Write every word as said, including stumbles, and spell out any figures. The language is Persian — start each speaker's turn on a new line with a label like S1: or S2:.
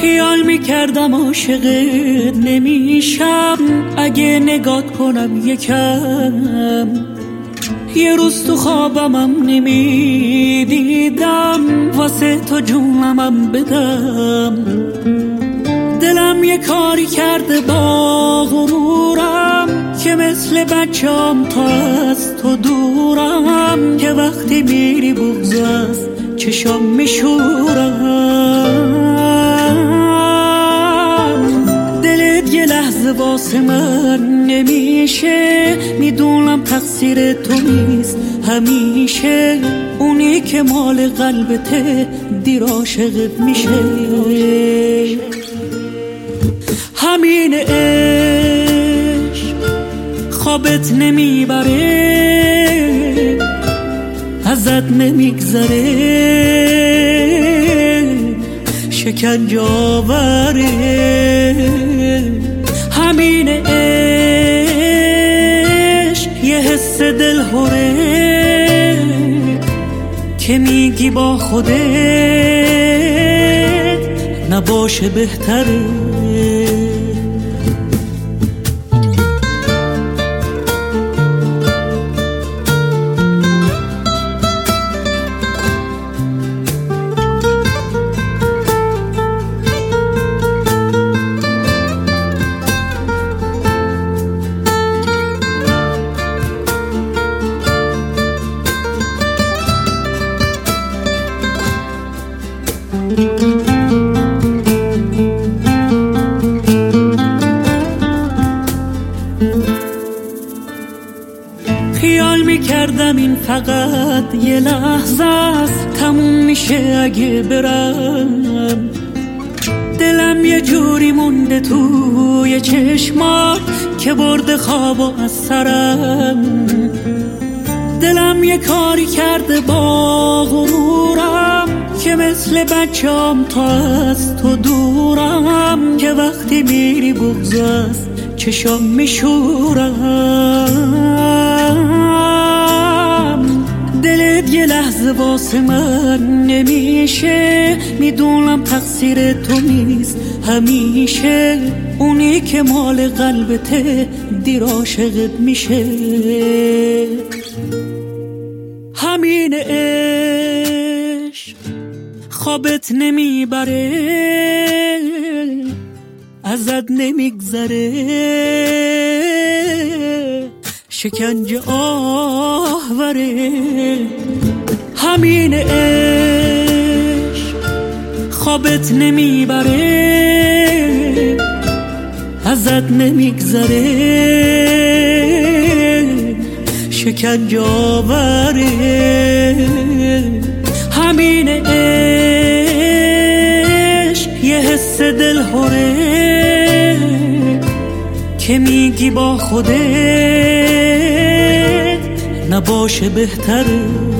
S1: خیال میکردم عاشقت نمیشم اگه نگات کنم یکم. یه روز تو خوابمم نمیدیدم واسه تو جونمم بدم. دلم یه کاری کرده با غرورم که مثل بچه‌ام تا از تو دورم، که وقتی میری بغض از چشام میشورم. دلت یه لحظه واسه من نمیشه، میدونم تقصیر تو نیست همیشه. اونی که مال قلبته دیر عاشقت میشه. همین عشق خوابت نمیبره، ازت نمیگذره، شکنجه آوره. همین عشق یه حس دلهوره که میگی با خودت نباشه بهتره. خیال میکردم این فقط یه لحظه است، تموم میشه اگه برم. دلم یه جوری مونده توی چشمات که برده خوابو از سرم. دلم یه کاری کرده با غرورم که مثل بچه‌ام تا از تو دورم، که وقتی میری بغض از چشام میشورم. دلت یه لحظه واسه من نمیشه، میدونم تقصیر تو نیست همیشه. اونی که مال قلبته دیر عاشقت میشه. همین عشق خوابت نمیبره، ازت نمیگذره، شکنجه آوره. همین عشق خوابت نمیبره، ازت نمیگذره، شکنجه آوره. همین عشق یه حس دلهوره که میگی با خودت نباشه بهتره.